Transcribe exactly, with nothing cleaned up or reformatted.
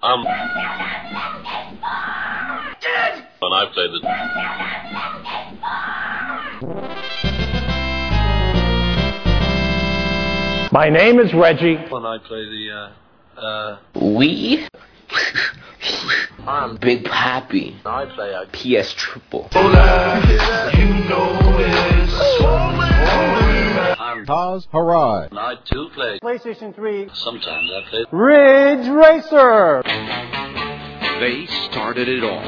Um. When I play the. My name is Reggie. When I play the, uh, uh... We? I'm Big Pappy. I play a... P S Triple. You know it's I'm Taz Harai. And I too play. PlayStation three. Sometimes I play... Ridge Racer. They started it all.